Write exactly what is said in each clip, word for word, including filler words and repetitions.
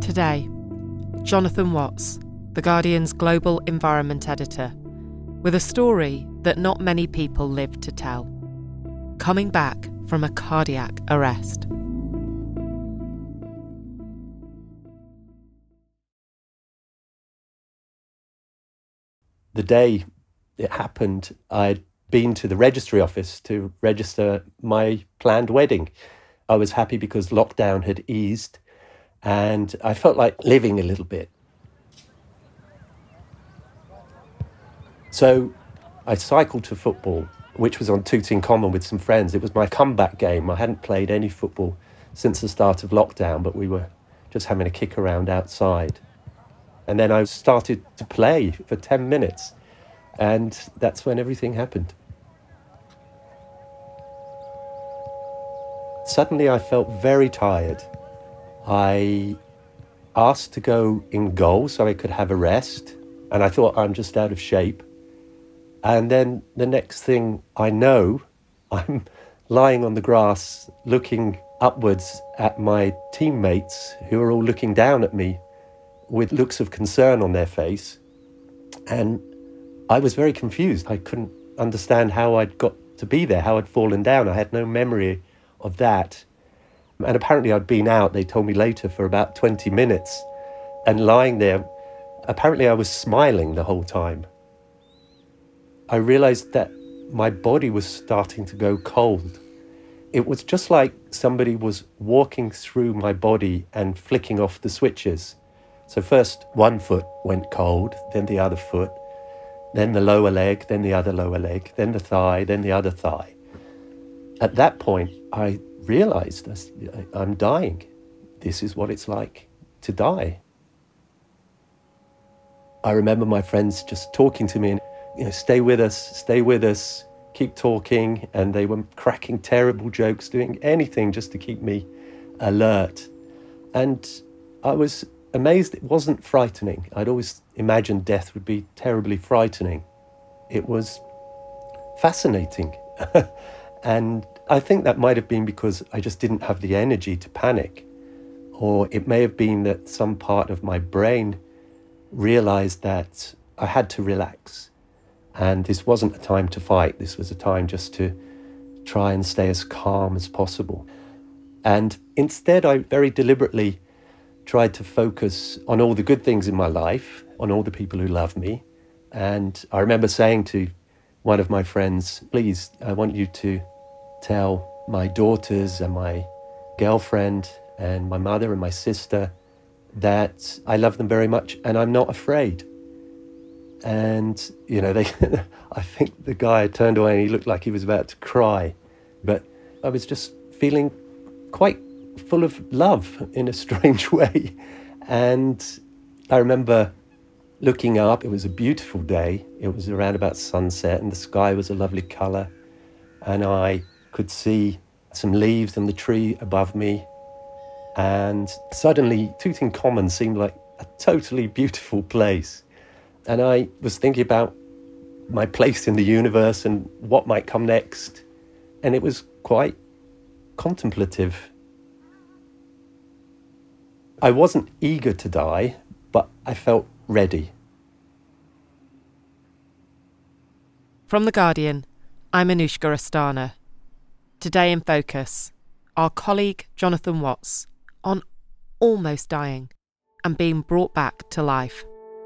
Today, Jonathan Watts, The Guardian's global environment editor, with a story that not many people live to tell. Coming back from a cardiac arrest. The day it happened, I'd been to the registry office to register my planned wedding. I was happy because lockdown had eased and I felt like living a little bit. So I cycled to football, which was on Tooting Common with some friends. It was my comeback game. I hadn't played any football since the start of lockdown, but we were just having a kick around outside. And then I started to play for ten minutes, and that's when everything happened. Suddenly I felt very tired. I asked to go in goal so I could have a rest, and I thought, I'm just out of shape. And then the next thing I know, I'm lying on the grass looking upwards at my teammates who are all looking down at me with looks of concern on their face. And I was very confused. I couldn't understand how I'd got to be there, how I'd fallen down. I had no memory of that. And apparently I'd been out, they told me later, for about twenty minutes. And lying there, apparently I was smiling the whole time. I realized that my body was starting to go cold. It was just like somebody was walking through my body and flicking off the switches. So first one foot went cold, then the other foot, then the lower leg, then the other lower leg, then the thigh, then the other thigh. At that point, I realized I'm dying. This is what it's like to die. I remember my friends just talking to me and, you know, stay with us, stay with us, keep talking. And they were cracking terrible jokes, doing anything just to keep me alert. And I was amazed it wasn't frightening. I'd always imagined death would be terribly frightening. It was fascinating. And I think that might have been because I just didn't have the energy to panic. Or it may have been that some part of my brain realized that I had to relax. And this wasn't a time to fight. This was a time just to try and stay as calm as possible. And instead, I very deliberately tried to focus on all the good things in my life, on all the people who love me. And I remember saying to one of my friends, please, I want you to tell my daughters and my girlfriend and my mother and my sister that I love them very much and I'm not afraid. And, you know, they, I think the guy turned away and he looked like he was about to cry. But I was just feeling quite full of love in a strange way. And I remember looking up, it was a beautiful day. It was around about sunset and the sky was a lovely colour. And I could see some leaves on the tree above me. And suddenly Tooting Common seemed like a totally beautiful place. And I was thinking about my place in the universe and what might come next. And it was quite contemplative. I wasn't eager to die, but I felt ready. From The Guardian, I'm Anushka Astana. Today in focus, our colleague Jonathan Watts on almost dying and being brought back to life.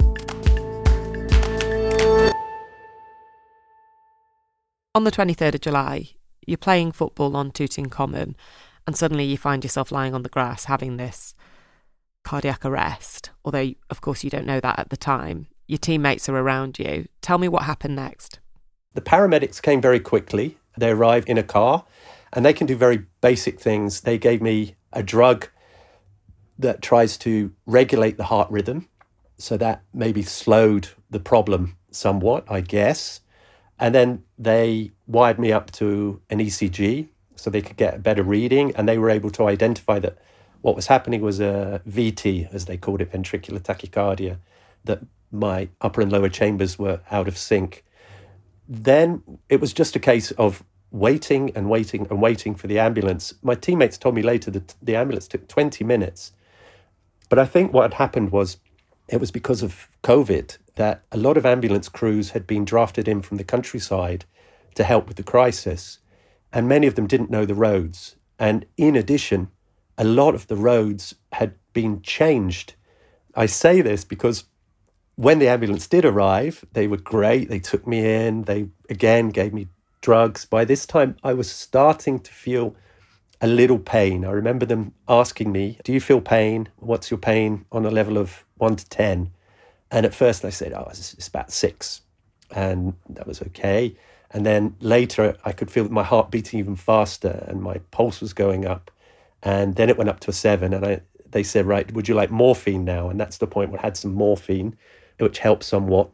On the twenty-third of July, you're playing football on Tooting Common and suddenly you find yourself lying on the grass having this cardiac arrest, although, of course, you don't know that at the time. Your teammates are around you. Tell me what happened next. The paramedics came very quickly. They arrived in a car and they can do very basic things. They gave me a drug that tries to regulate the heart rhythm. So that maybe slowed the problem somewhat, I guess. And then they wired me up to an E C G so they could get a better reading. And they were able to identify that what was happening was a V T, as they called it, ventricular tachycardia, that my upper and lower chambers were out of sync. Then it was just a case of waiting and waiting and waiting for the ambulance. My teammates told me later that the ambulance took twenty minutes. But I think what had happened was it was because of COVID that a lot of ambulance crews had been drafted in from the countryside to help with the crisis. And many of them didn't know the roads. And in addition, a lot of the roads had been changed. I say this because when the ambulance did arrive, they were great. They took me in. They, again, gave me drugs. By this time, I was starting to feel a little pain. I remember them asking me, do you feel pain? What's your pain on a level of one to ten? And at first I said, oh, it's, it's about six. And that was okay. And then later I could feel my heart beating even faster and my pulse was going up. And then it went up to a seven. And I, they said, right, would you like morphine now? And that's the point where I had some morphine, which helped somewhat.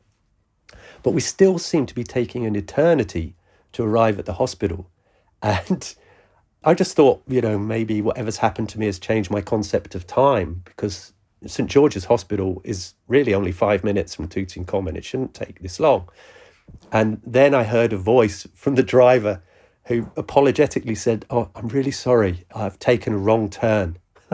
But we still seemed to be taking an eternity to arrive at the hospital. And I just thought, you know, maybe whatever's happened to me has changed my concept of time, because St George's Hospital is really only five minutes from Tooting Common. It shouldn't take this long. And then I heard a voice from the driver who apologetically said, oh, I'm really sorry, I've taken a wrong turn.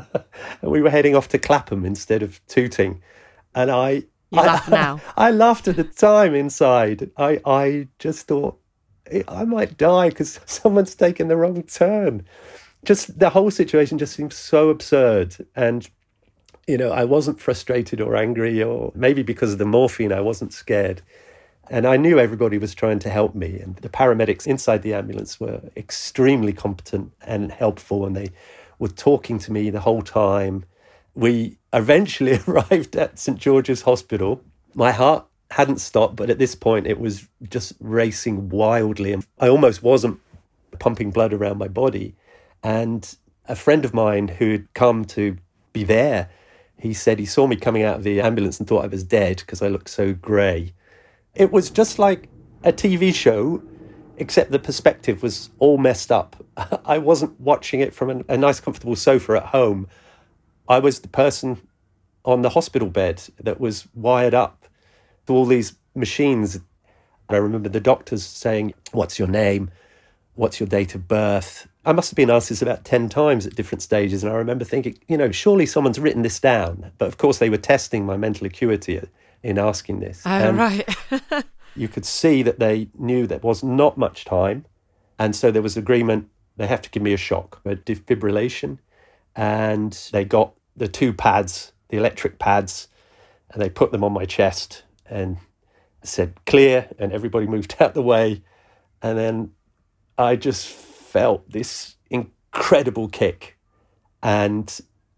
And we were heading off to Clapham instead of Tooting. And I... You I, laugh now. I, I laughed at the time inside. I, I just thought, I might die because someone's taken the wrong turn. Just the whole situation just seemed so absurd. And, you know, I wasn't frustrated or angry, or maybe because of the morphine, I wasn't scared. And I knew everybody was trying to help me. And the paramedics inside the ambulance were extremely competent and helpful. And they were talking to me the whole time. We eventually arrived at St George's Hospital. My heart hadn't stopped, but at this point it was just racing wildly. And I almost wasn't pumping blood around my body. And a friend of mine who had come to be there, he said he saw me coming out of the ambulance and thought I was dead because I looked so grey. It was just like a T V show, except the perspective was all messed up. I wasn't watching it from a, a nice, comfortable sofa at home. I was the person on the hospital bed that was wired up to all these machines. I remember the doctors saying, what's your name? What's your date of birth? I must have been asked this about ten times at different stages. And I remember thinking, you know, surely someone's written this down. But of course, they were testing my mental acuity in asking this. Oh, and right. you could see that they knew there was not much time. And so there was agreement, they have to give me a shock, a defibrillation. And they got the two pads, the electric pads, and they put them on my chest and said, clear, and everybody moved out the way. And then I just felt this incredible kick. And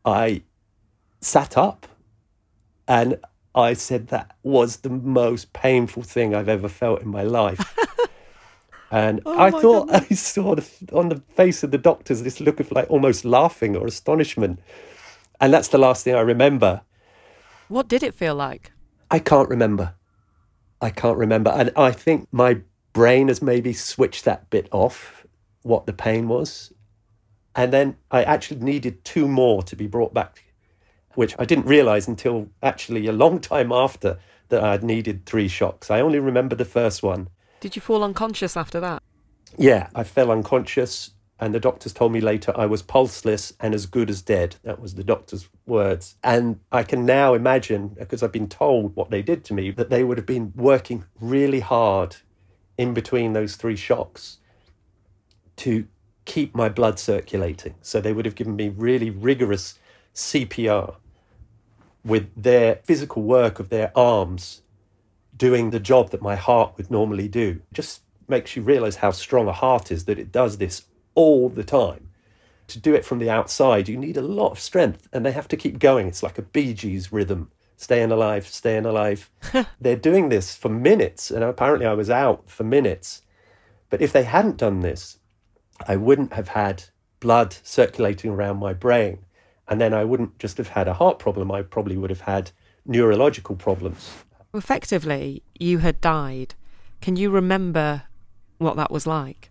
I sat up and I said that was the most painful thing I've ever felt in my life. And oh I thought goodness. I saw the, on the face of the doctors this look of like almost laughing or astonishment. And that's the last thing I remember. What did it feel like? I can't remember. I can't remember. And I think my brain has maybe switched that bit off, what the pain was. And then I actually needed two more to be brought back, which I didn't realise until actually a long time after that I had needed three shocks. I only remember the first one. Did you fall unconscious after that? Yeah, I fell unconscious, and the doctors told me later I was pulseless and as good as dead. That was the doctor's words. And I can now imagine, because I've been told what they did to me, that they would have been working really hard in between those three shocks to keep my blood circulating. So they would have given me really rigorous C P R with their physical work of their arms doing the job that my heart would normally do. It just makes you realise how strong a heart is, that it does this all the time. To do it from the outside, you need a lot of strength, and they have to keep going. It's like a Bee Gees rhythm. Staying alive, staying alive. They're doing this for minutes, and apparently I was out for minutes. But if they hadn't done this, I wouldn't have had blood circulating around my brain. And then I wouldn't just have had a heart problem, I probably would have had neurological problems. Effectively, you had died. Can you remember what that was like?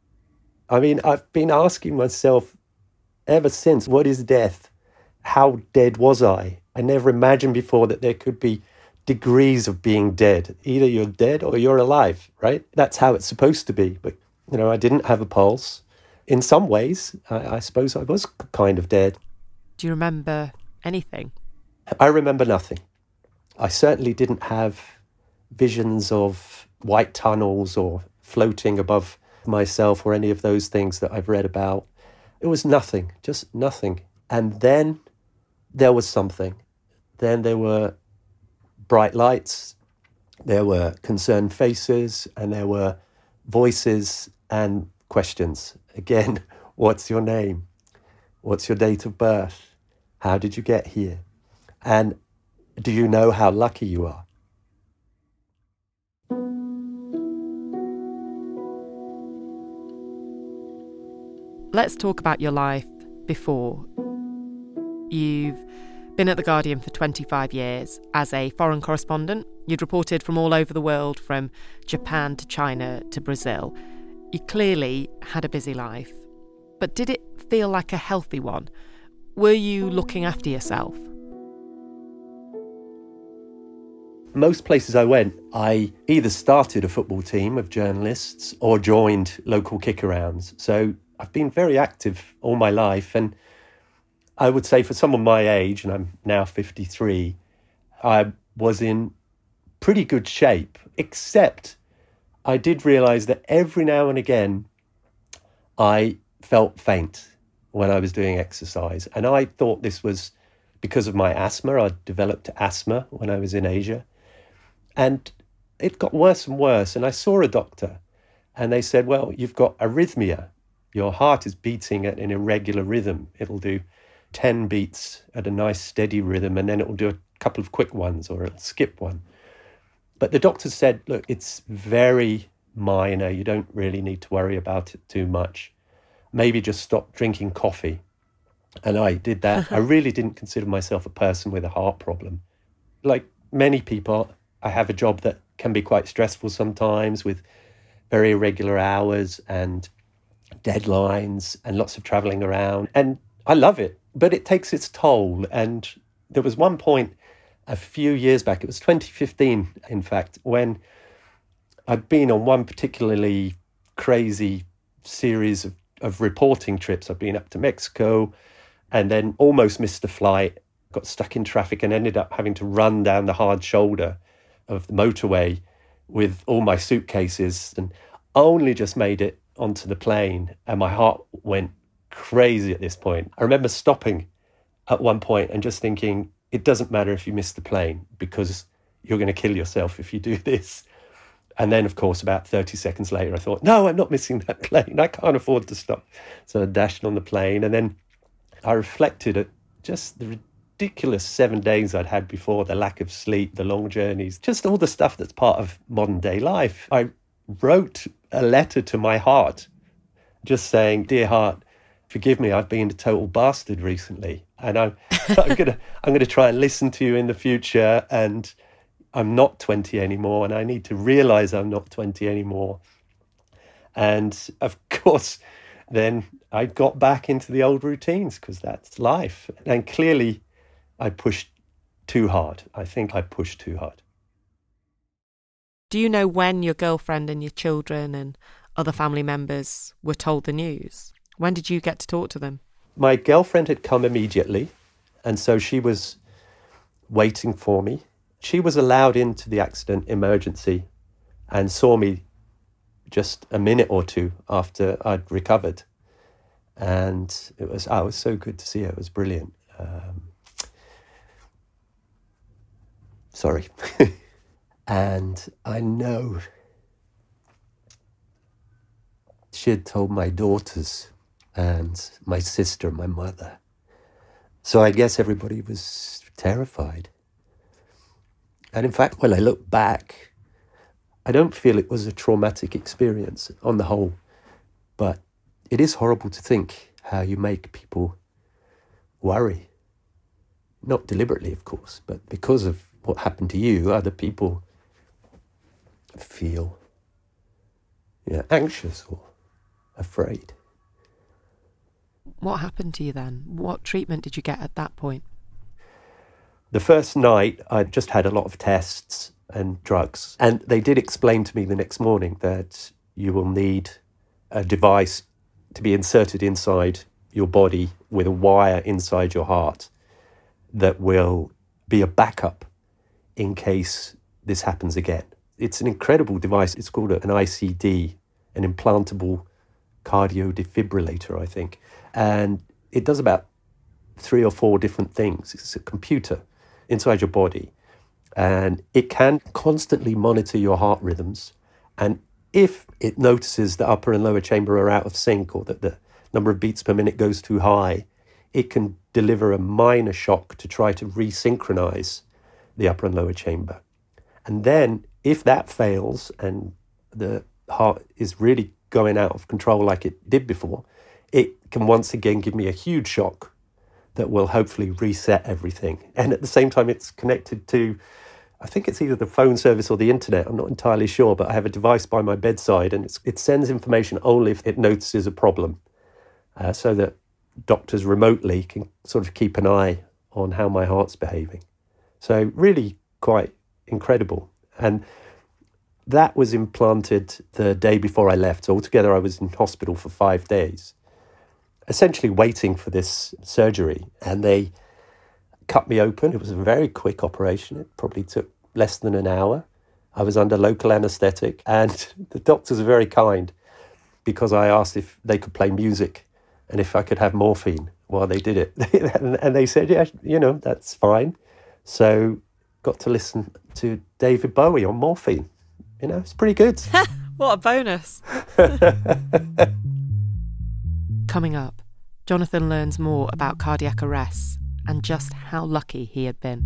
I mean, I've been asking myself ever since, what is death? How dead was I? I never imagined before that there could be degrees of being dead. Either you're dead or you're alive, right? That's how it's supposed to be. But, you know, I didn't have a pulse. In some ways, I, I suppose I was kind of dead. Do you remember anything? I remember nothing. I certainly didn't have visions of white tunnels or floating above myself or any of those things that I've read about. It was nothing, just nothing. And then there was something. Then there were bright lights, there were concerned faces, and there were voices and questions. Again, what's your name? What's your date of birth? How did you get here? And do you know how lucky you are? Let's talk about your life before. You've been at The Guardian for twenty-five years as a foreign correspondent. You'd reported from all over the world, from Japan to China to Brazil. You clearly had a busy life. But did it feel like a healthy one? Were you looking after yourself? Most places I went, I either started a football team of journalists or joined local kick-arounds. So I've been very active all my life. And I would say for someone my age, and I'm now fifty-three, I was in pretty good shape, except I did realise that every now and again I felt faint when I was doing exercise. And I thought this was because of my asthma. I developed asthma when I was in Asia. And it got worse and worse. And I saw a doctor and they said, well, you've got arrhythmia. Your heart is beating at an irregular rhythm. It'll do ten beats at a nice steady rhythm, and then it'll do a couple of quick ones or it'll skip one. But the doctor said, look, it's very minor. You don't really need to worry about it too much. Maybe just stop drinking coffee. And I did that. I really didn't consider myself a person with a heart problem. Like many people, I have a job that can be quite stressful sometimes, with very irregular hours and deadlines and lots of traveling around. And I love it, but it takes its toll. And there was one point a few years back, it was twenty fifteen, in fact, when I'd been on one particularly crazy series of, of reporting trips. I'd been up to Mexico and then almost missed a flight, got stuck in traffic and ended up having to run down the hard shoulder of the motorway with all my suitcases, and only just made it onto the plane. And my heart went crazy at this point. I remember stopping at one point and just thinking, it doesn't matter if you miss the plane, because you're going to kill yourself if you do this. And then, of course, about thirty seconds later, I thought, no, I'm not missing that plane. I can't afford to stop. So I dashed on the plane. And then I reflected at just the ridiculous seven days I'd had before, the lack of sleep, the long journeys, just all the stuff that's part of modern day life. I wrote a letter to my heart, just saying, dear heart, forgive me, I've been a total bastard recently. And I'm, I'm going to I'm gonna try and listen to you in the future. And I'm not twenty anymore. And I need to realise I'm not twenty anymore. And of course, then I got back into the old routines, because that's life. And clearly, I pushed too hard. I think I pushed too hard. Do you know when your girlfriend and your children and other family members were told the news? When did you get to talk to them? My girlfriend had come immediately, and so she was waiting for me. She was allowed into the accident emergency and saw me just a minute or two after I'd recovered. And it was, oh, it was so good to see her. It was brilliant. Um, sorry. And I know she had told my daughters and my sister and my mother. So I guess everybody was terrified. And in fact, when I look back, I don't feel it was a traumatic experience on the whole, but it is horrible to think how you make people worry. Not deliberately, of course, but because of what happened to you, other people feel yeah, anxious or afraid. What happened to you then? What treatment did you get at that point? The first night, I just had a lot of tests and drugs. And they did explain to me the next morning that you will need a device to be inserted inside your body with a wire inside your heart that will be a backup in case this happens again. It's an incredible device. It's called an I C D, an implantable cardio defibrillator, I think. And it does about three or four different things. It's a computer inside your body, and it can constantly monitor your heart rhythms. And if it notices the upper and lower chamber are out of sync, or that the number of beats per minute goes too high, it can deliver a minor shock to try to resynchronize the upper and lower chamber. And then if that fails and the heart is really going out of control like it did before, it can once again give me a huge shock that will hopefully reset everything. And at the same time, it's connected to, I think it's either the phone service or the internet. I'm not entirely sure, but I have a device by my bedside, and it's, it sends information only if it notices a problem, uh, so that doctors remotely can sort of keep an eye on how my heart's behaving. So really quite incredible. And that was implanted the day before I left. So altogether, I was in hospital for five days, essentially waiting for this surgery. And they cut me open. It was a very quick operation. It probably took less than an hour. I was under local anaesthetic, and the doctors were very kind because I asked if they could play music and if I could have morphine while they did it. And they said, yeah, you know, that's fine. So got to listen to David Bowie on morphine. You know, it's pretty good. What a bonus. Coming up, Jonathan learns more about cardiac arrests and just how lucky he had been.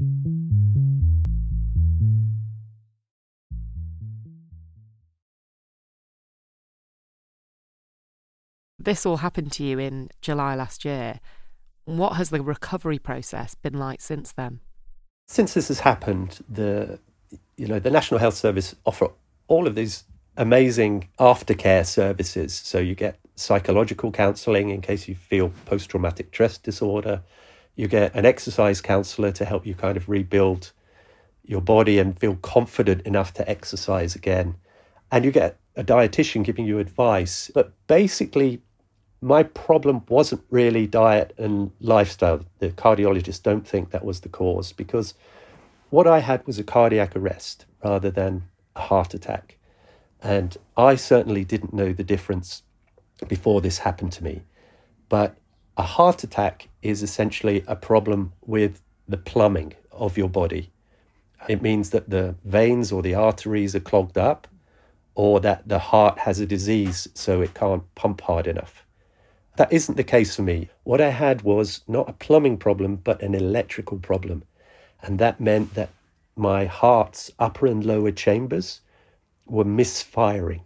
This all happened to you in July last year. What has the recovery process been like since then? Since this has happened, the you know the National Health Service offer all of these amazing aftercare services. So you get psychological counselling in case you feel post-traumatic stress disorder. You get an exercise counsellor to help you kind of rebuild your body and feel confident enough to exercise again. And you get a dietitian giving you advice. But basically, my problem wasn't really diet and lifestyle. The cardiologists don't think that was the cause, because what I had was a cardiac arrest rather than a heart attack. And I certainly didn't know the difference before this happened to me. But a heart attack is essentially a problem with the plumbing of your body. It means that the veins or the arteries are clogged up, or that the heart has a disease so it can't pump hard enough. That isn't the case for me. What I had was not a plumbing problem, but an electrical problem. And that meant that my heart's upper and lower chambers were misfiring.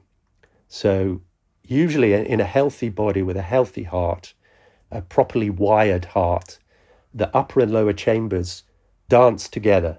So usually in a healthy body with a healthy heart, a properly wired heart, the upper and lower chambers dance together.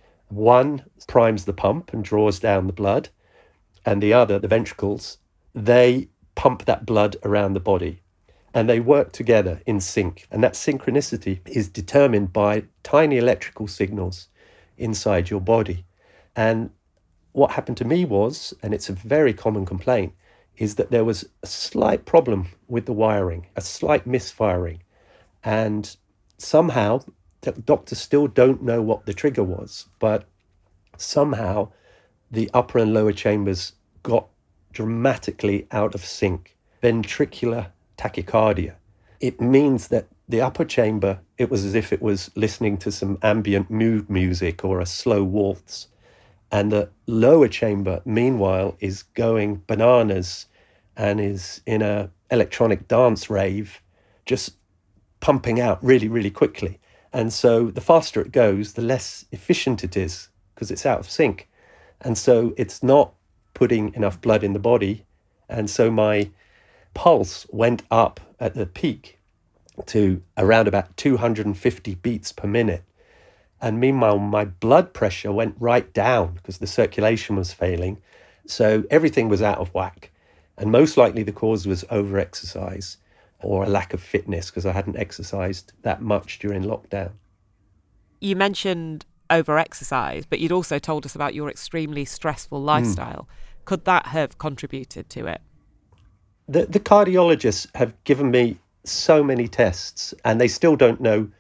One primes the pump and draws down the blood, and the other, the ventricles, they pump that blood around the body. And they work together in sync. And that synchronicity is determined by tiny electrical signals inside your body. And what happened to me was, and it's a very common complaint, is that there was a slight problem with the wiring, a slight misfiring. And somehow, the doctors still don't know what the trigger was, but somehow the upper and lower chambers got dramatically out of sync. Ventricular tachycardia. It means that the upper chamber, it was as if it was listening to some ambient mood music or a slow waltz. And the lower chamber, meanwhile, is going bananas and is in a electronic dance rave, just pumping out really, really quickly. And so the faster it goes, the less efficient it is because it's out of sync. And so it's not putting enough blood in the body. And so my pulse went up at the peak to around about two hundred fifty beats per minute. And meanwhile, my blood pressure went right down because the circulation was failing. So everything was out of whack. And most likely the cause was over-exercise or a lack of fitness because I hadn't exercised that much during lockdown. You mentioned over-exercise, but you'd also told us about your extremely stressful lifestyle. Mm. Could that have contributed to it? The, the cardiologists have given me so many tests and they still don't know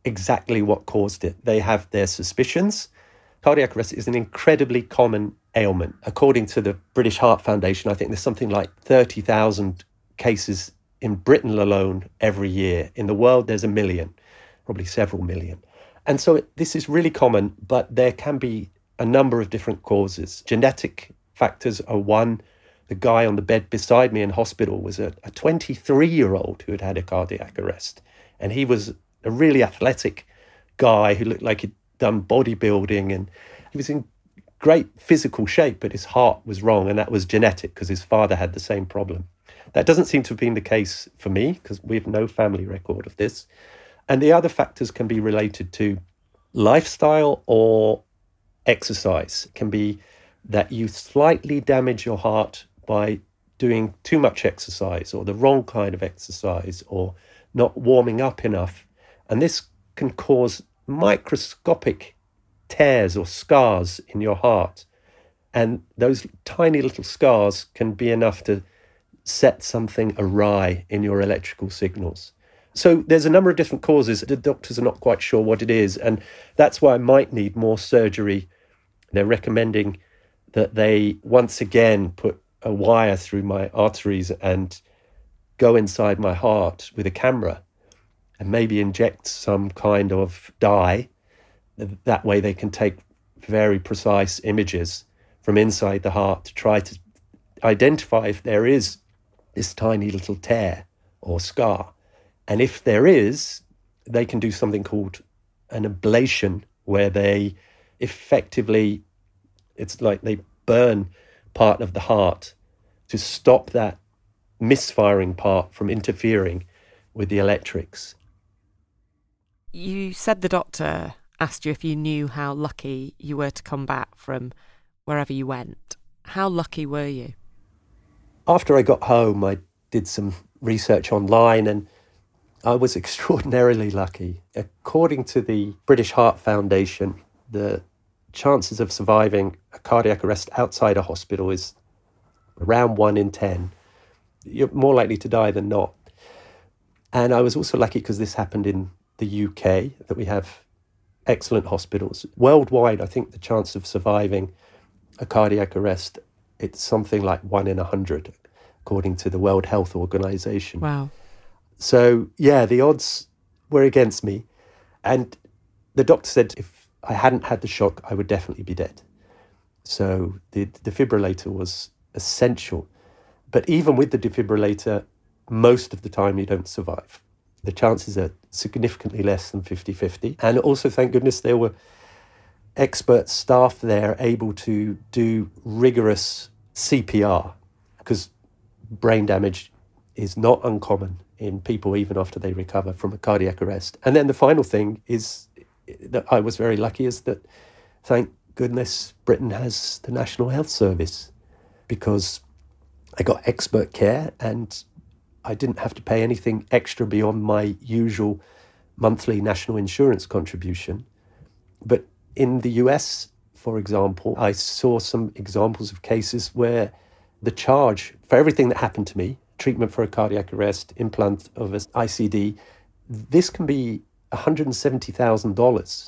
exactly what caused it. They have their suspicions. Cardiac arrest is an incredibly common ailment. According to the British Heart Foundation, I think there's something like thirty thousand cases in Britain alone every year. In the world, there's a million, probably several million. And so it, this is really common, but there can be a number of different causes. Genetic factors are one. The guy on the bed beside me in hospital was a, a twenty-three-year-old who had had a cardiac arrest. And he was a really athletic guy who looked like he'd done bodybuilding, and he was in great physical shape, but his heart was wrong, and that was genetic because his father had the same problem. That doesn't seem to have been the case for me because we have no family record of this. And the other factors can be related to lifestyle or exercise. It can be that you slightly damage your heart by doing too much exercise or the wrong kind of exercise or not warming up enough. And this can cause microscopic tears or scars in your heart. And those tiny little scars can be enough to set something awry in your electrical signals. So there's a number of different causes. The doctors are not quite sure what it is. And that's why I might need more surgery. They're recommending that they once again put a wire through my arteries and go inside my heart with a camera and maybe inject some kind of dye. That way they can take very precise images from inside the heart to try to identify if there is this tiny little tear or scar. And if there is, they can do something called an ablation, where they effectively, it's like they burn part of the heart to stop that misfiring part from interfering with the electrics. You said the doctor asked you if you knew how lucky you were to come back from wherever you went. How lucky were you? After I got home, I did some research online and I was extraordinarily lucky. According to the British Heart Foundation, the chances of surviving a cardiac arrest outside a hospital is around one in ten. You're more likely to die than not. And I was also lucky because this happened in the U K, that we have excellent hospitals. Worldwide, I think the chance of surviving a cardiac arrest, it's something like one in a hundred, according to the World Health Organization. Wow. So, yeah, the odds were against me. And the doctor said if I hadn't had the shock, I would definitely be dead. So the defibrillator was essential. But even with the defibrillator, most of the time you don't survive. The chances are significantly less than fifty-fifty. And also, thank goodness, there were expert staff there able to do rigorous C P R, because brain damage is not uncommon in people even after they recover from a cardiac arrest. And then the final thing is that I was very lucky is that, thank goodness, Britain has the National Health Service, because I got expert care and I didn't have to pay anything extra beyond my usual monthly national insurance contribution. But in the U S, for example, I saw some examples of cases where the charge for everything that happened to me, treatment for a cardiac arrest, implant of an I C D, this can be one hundred seventy thousand dollars.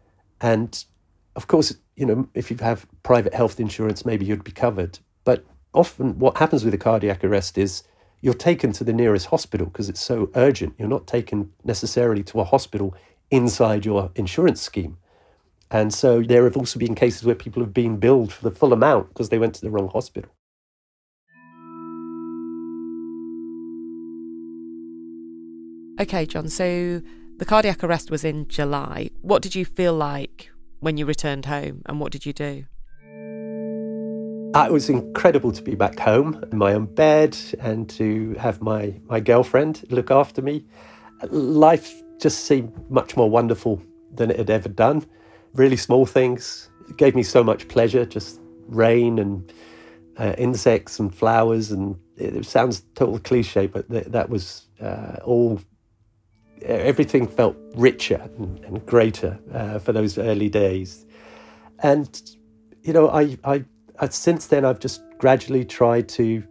And of course, you know, if you have private health insurance, maybe you'd be covered. But often what happens with a cardiac arrest is you're taken to the nearest hospital because it's so urgent. You're not taken necessarily to a hospital inside your insurance scheme. And so there have also been cases where people have been billed for the full amount because they went to the wrong hospital. Okay, John, so the cardiac arrest was in July. What did you feel like when you returned home, and what did you do? It was incredible to be back home in my own bed and to have my, my girlfriend look after me. Life just seemed much more wonderful than it had ever done. Really small things. It gave me so much pleasure, just rain and uh, insects and flowers. And it, it sounds total cliche, but th- that was uh, all... Everything felt richer and, and greater uh, for those early days. And, you know, I, I, I since then I've just gradually tried to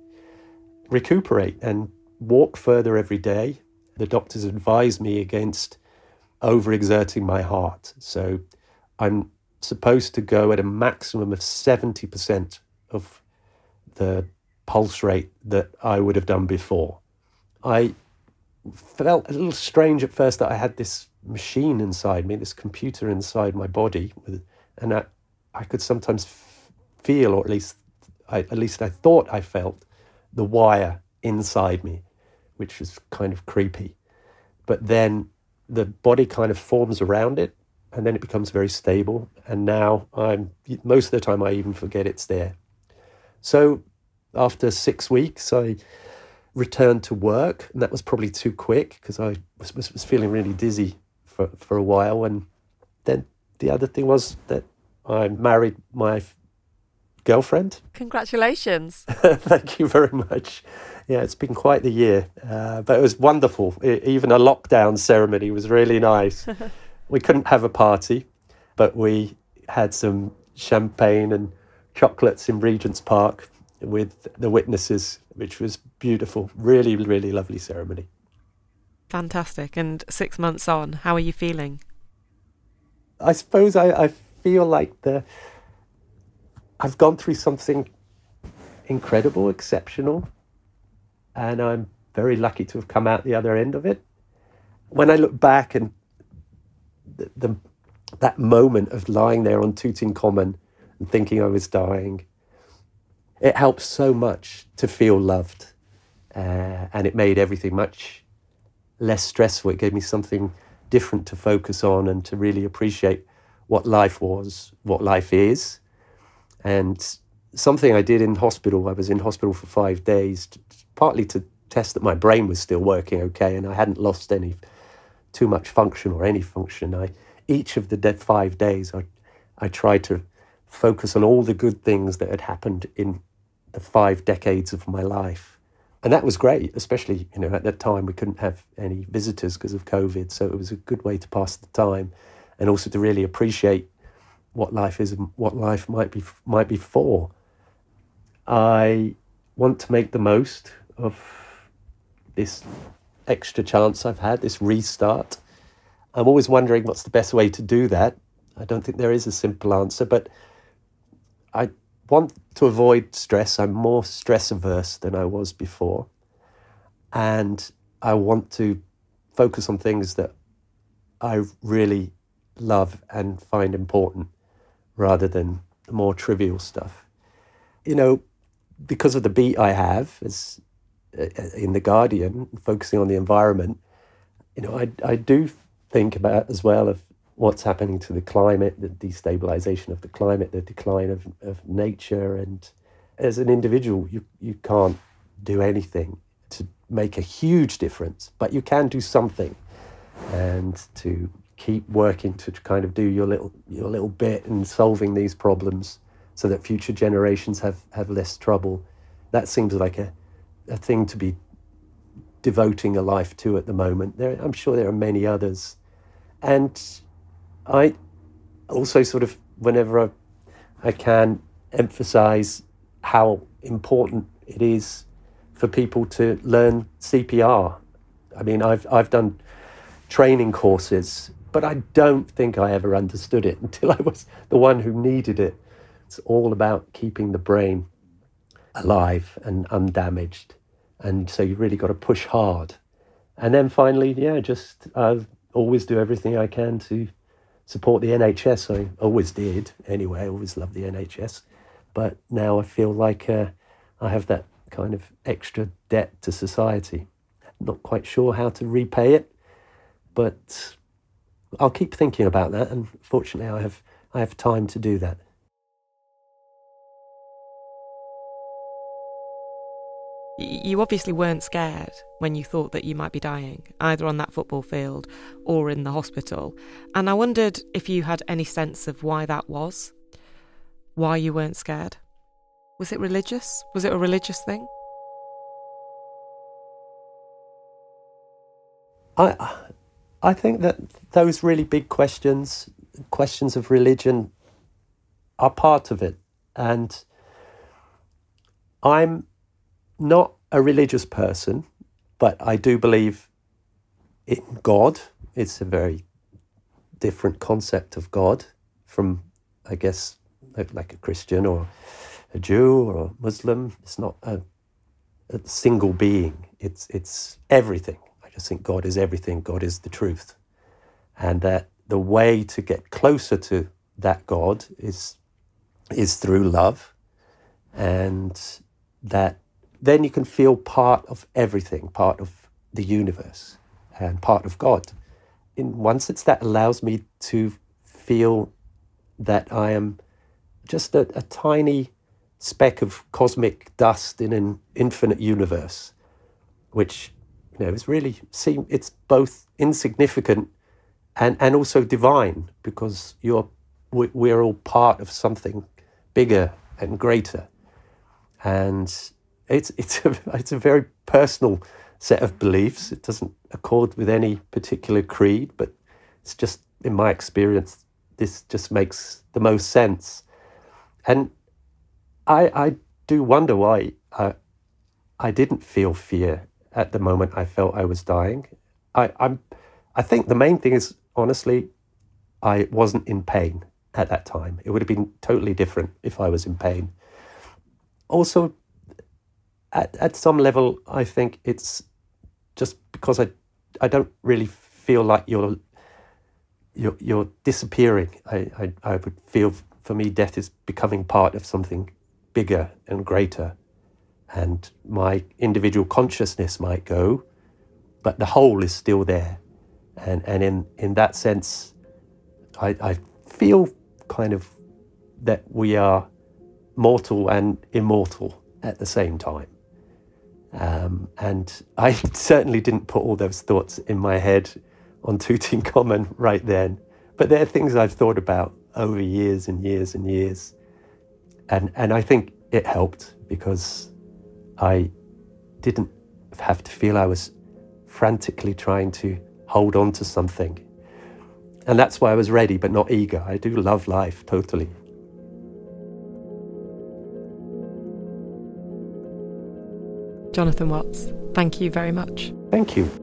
recuperate and walk further every day. The doctors advised me against overexerting my heart. So I'm supposed to go at a maximum of seventy percent of the pulse rate that I would have done before. I felt a little strange at first that I had this machine inside me, this computer inside my body, and I, I could sometimes feel, or at least I, at least I thought I felt, the wire inside me, which was kind of creepy. But then the body kind of forms around it, and then it becomes very stable. And now I'm, most of the time I even forget it's there. So after six weeks, I returned to work, and that was probably too quick because I was, was, was feeling really dizzy for, for a while. And then the other thing was that I married my girlfriend. Congratulations. Thank you very much. Yeah, it's been quite the year, uh, but it was wonderful. It, even a lockdown ceremony was really nice. We couldn't have a party, but we had some champagne and chocolates in Regent's Park with the witnesses, which was beautiful. Really, really lovely ceremony. Fantastic. And six months on, how are you feeling? I suppose I, I feel like the I've gone through something incredible, exceptional, and I'm very lucky to have come out the other end of it. When I look back and the, the that moment of lying there on Tooting Common and thinking I was dying, it helped so much to feel loved, uh, and it made everything much less stressful. It gave me something different to focus on and to really appreciate what life was, what life is. And something I did in hospital, I was in hospital for five days, partly to test that my brain was still working okay and I hadn't lost any too much function or any function. I each of the five days, I, I tried to focus on all the good things that had happened in the five decades of my life. And that was great, especially, you know, at that time we couldn't have any visitors because of COVID. So it was a good way to pass the time and also to really appreciate what life is and what life might be might be for. I want to make the most of this extra chance I've had, this restart. I'm always wondering what's the best way to do that. I don't think there is a simple answer, but I want to avoid stress. I'm more stress averse than I was before. And I want to focus on things that I really love and find important rather than more trivial stuff. You know, because of the beat I have as uh, in The Guardian, focusing on the environment, you know, I, I do think about as well of what's happening to the climate, the destabilization of the climate, the decline of, of nature. And as an individual, you, you can't do anything to make a huge difference, but you can do something. And to keep working to kind of do your little your little bit in solving these problems so that future generations have, have less trouble. That seems like a, a thing to be devoting a life to at the moment. There, I'm sure there are many others. And I also sort of, whenever I, I can, emphasize how important it is for people to learn C P R. I mean, I've I've done training courses, but I don't think I ever understood it until I was the one who needed it. It's all about keeping the brain alive and undamaged. And so you've really got to push hard. And then finally, yeah, just uh, always do everything I can to support the N H S. I always did anyway. I always loved the N H S. But now I feel like uh, I have that kind of extra debt to society. Not quite sure how to repay it, but I'll keep thinking about that. And fortunately, I have I have time to do that. You obviously weren't scared when you thought that you might be dying, either on that football field or in the hospital. And I wondered if you had any sense of why that was, why you weren't scared. Was it religious? Was it a religious thing? I I think that those really big questions, questions of religion, are part of it. And I'm not a religious person, but I do believe in God. It's a very different concept of God from, I guess, like, like a Christian or a Jew or a Muslim. It's not a, a single being. It's it's everything. I just think God is everything. God is the truth. And that the way to get closer to that God is is through love, and that then you can feel part of everything, part of the universe and part of God. In one sense, that allows me to feel that I am just a, a tiny speck of cosmic dust in an infinite universe, which, you know, is really seem it's both insignificant and, and also divine, because you're we, we're all part of something bigger and greater. And it's it's a, it's a very personal set of beliefs. It doesn't accord with any particular creed, but it's just, in my experience, this just makes the most sense. And I I do wonder why I, I didn't feel fear at the moment I felt I was dying. I, I'm I think the main thing is, honestly, I wasn't in pain at that time. It would have been totally different if I was in pain. Also, at at some level, I think it's just because I I don't really feel like you're you're, you're disappearing. I, I I would feel, for me, death is becoming part of something bigger and greater, and my individual consciousness might go, but the whole is still there. And and in, in that sense, I, I feel kind of that we are mortal and immortal at the same time. Um, and I certainly didn't put all those thoughts in my head on Tutankhamun right then. But they're things I've thought about over years and years and years. And, and I think it helped, because I didn't have to feel I was frantically trying to hold on to something. And that's why I was ready, but not eager. I do love life, totally. Jonathan Watts, thank you very much. Thank you.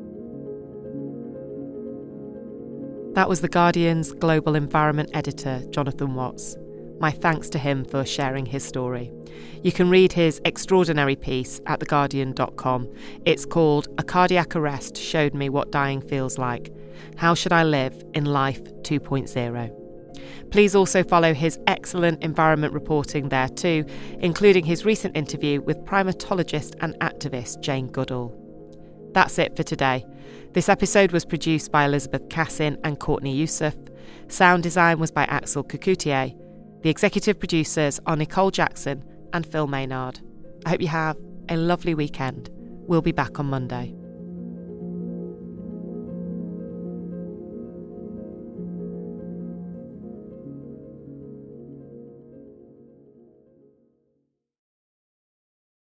That was The Guardian's global environment editor, Jonathan Watts. My thanks to him for sharing his story. You can read his extraordinary piece at the guardian dot com. It's called A Cardiac Arrest Showed Me What Dying Feels Like. How Should I Live in Life two point oh? Please also follow his excellent environment reporting there too, including his recent interview with primatologist and activist Jane Goodall. That's it for today. This episode was produced by Elizabeth Cassin and Courtney Youssef. Sound design was by Axel Kukoutier. The executive producers are Nicole Jackson and Phil Maynard. I hope you have a lovely weekend. We'll be back on Monday.